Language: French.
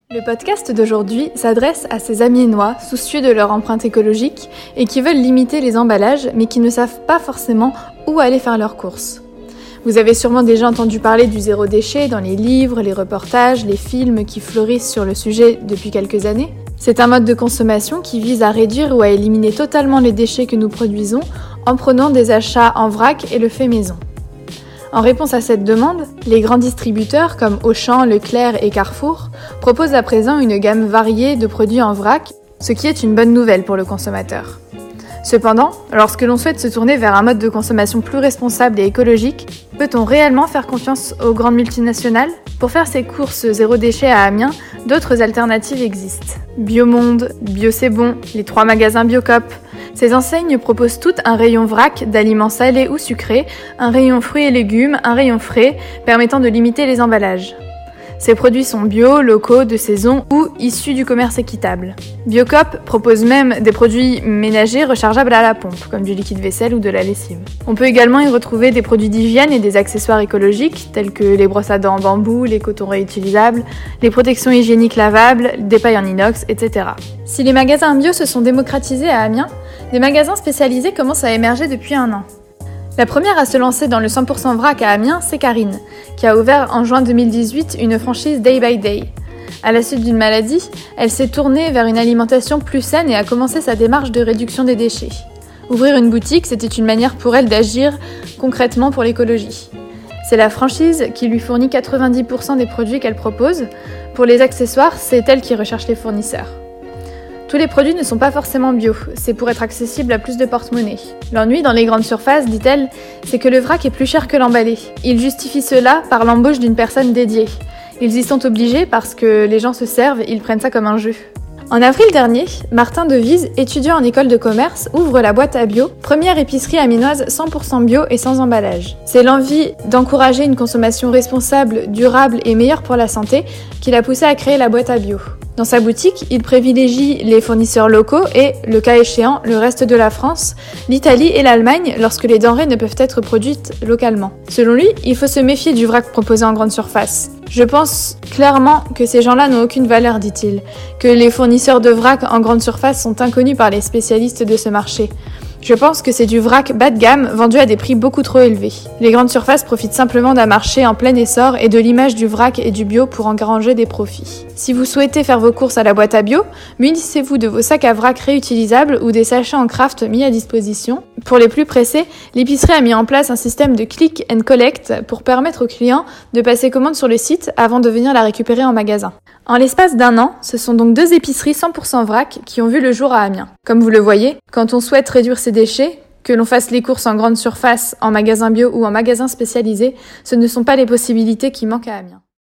Le podcast d'aujourd'hui s'adresse à ces Amiénois soucieux de leur empreinte écologique et qui veulent limiter les emballages mais qui ne savent pas forcément où aller faire leurs courses. Vous avez sûrement déjà entendu parler du zéro déchet dans les livres, les reportages, les films qui fleurissent sur le sujet depuis quelques années. C'est un mode de consommation qui vise à réduire ou à éliminer totalement les déchets que nous produisons en prenant des achats en vrac et le fait maison. En réponse à cette demande, les grands distributeurs comme Auchan, Leclerc et Carrefour proposent à présent une gamme variée de produits en vrac, ce qui est une bonne nouvelle pour le consommateur. Cependant, lorsque l'on souhaite se tourner vers un mode de consommation plus responsable et écologique, peut-on réellement faire confiance aux grandes multinationales ? Pour faire ses courses zéro déchet à Amiens, d'autres alternatives existent. Biomonde, Bio c'est bon, les 3 magasins Biocop. Ces enseignes proposent toutes un rayon vrac d'aliments salés ou sucrés, un rayon fruits et légumes, un rayon frais, permettant de limiter les emballages. Ces produits sont bio, locaux, de saison ou issus du commerce équitable. Biocop propose même des produits ménagers rechargeables à la pompe, comme du liquide vaisselle ou de la lessive. On peut également y retrouver des produits d'hygiène et des accessoires écologiques, tels que les brosses à dents en bambou, les cotons réutilisables, les protections hygiéniques lavables, des pailles en inox, etc. Si les magasins bio se sont démocratisés à Amiens, des magasins spécialisés commencent à émerger depuis un an. La première à se lancer dans le 100% vrac à Amiens, c'est Karine, qui a ouvert en juin 2018 une franchise Day by Day. À la suite d'une maladie, elle s'est tournée vers une alimentation plus saine et a commencé sa démarche de réduction des déchets. Ouvrir une boutique, c'était une manière pour elle d'agir concrètement pour l'écologie. C'est la franchise qui lui fournit 90% des produits qu'elle propose. Pour les accessoires, c'est elle qui recherche les fournisseurs. Tous les produits ne sont pas forcément bio, c'est pour être accessible à plus de porte-monnaie. L'ennui dans les grandes surfaces, dit-elle, c'est que le vrac est plus cher que l'emballé. Ils justifient cela par l'embauche d'une personne dédiée. Ils y sont obligés parce que les gens se servent, ils prennent ça comme un jeu. En avril dernier, Martin Devise, étudiant en école de commerce, ouvre la boîte à bio, première épicerie amiénoise 100% bio et sans emballage. C'est l'envie d'encourager une consommation responsable, durable et meilleure pour la santé qui l'a poussé à créer la boîte à bio. Dans sa boutique, il privilégie les fournisseurs locaux et, le cas échéant, le reste de la France, l'Italie et l'Allemagne lorsque les denrées ne peuvent être produites localement. Selon lui, il faut se méfier du vrac proposé en grande surface. Je pense clairement que ces gens-là n'ont aucune valeur, dit-il, que les fournisseurs de vrac en grande surface sont inconnus par les spécialistes de ce marché. Je pense que c'est du vrac bas de gamme vendu à des prix beaucoup trop élevés. Les grandes surfaces profitent simplement d'un marché en plein essor et de l'image du vrac et du bio pour engranger des profits. Si vous souhaitez faire vos courses à la boîte à bio, munissez-vous de vos sacs à vrac réutilisables ou des sachets en craft mis à disposition. Pour les plus pressés, l'épicerie a mis en place un système de click and collect pour permettre aux clients de passer commande sur le site avant de venir la récupérer en magasin. En l'espace d'un an, ce sont donc 2 épiceries 100% vrac qui ont vu le jour à Amiens. Comme vous le voyez, quand on souhaite réduire ses déchets, que l'on fasse les courses en grande surface, en magasin bio ou en magasin spécialisé, ce ne sont pas les possibilités qui manquent à Amiens.